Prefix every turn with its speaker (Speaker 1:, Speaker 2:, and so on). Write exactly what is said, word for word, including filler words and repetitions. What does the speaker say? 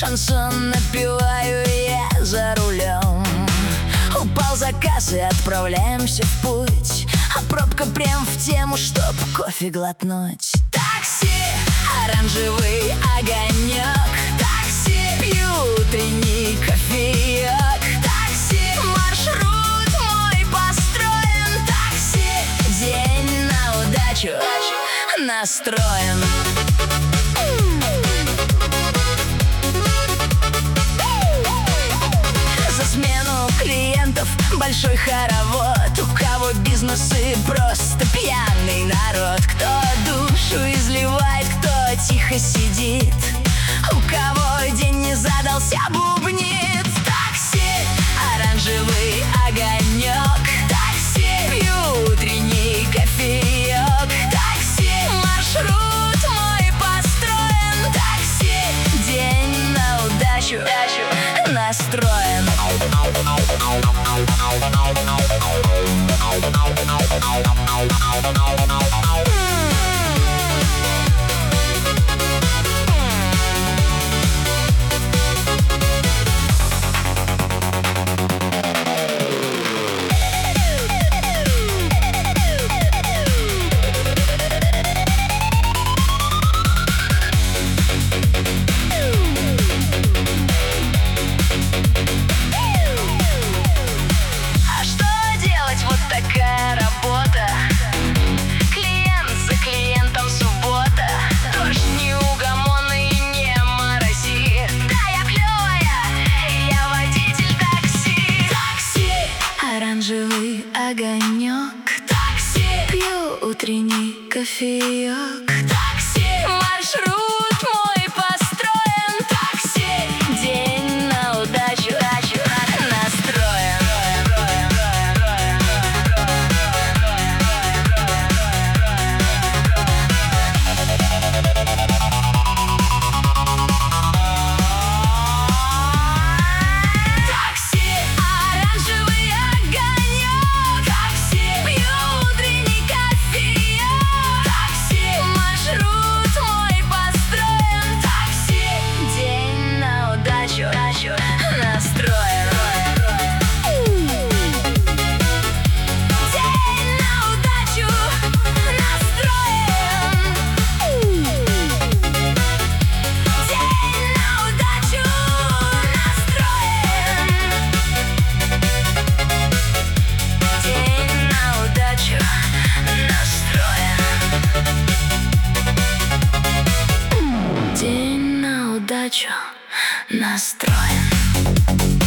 Speaker 1: шансон напеваю я за рулем. Упал заказ и отправляемся в путь, а пробка прям в тему, чтоб кофе глотнуть. Такси, оранжевый огонек. Такси, пью утренний кофеек. Такси, маршрут мой построен. Такси, день на удачу настроен. За смену клиентов большой хоровод. У кого бизнесы просто пьяный народ. Кто душу изливает, кто тихо сидит, у кого день не задался, бубнит. Такси, оранжевый огонек. Такси, пью утренний кофеек. Такси, маршрут мой построен. Такси, день на удачу настроен. Такая работа, клиент за клиентом суббота. Дождь неугомонный, не морози. Да, я клевая, я водитель такси. Такси, оранжевый огонек. Такси, пью утренний кофеек. Такси, маршрут мой построен. Такси, день на удачу настроен. День на удачу настроен.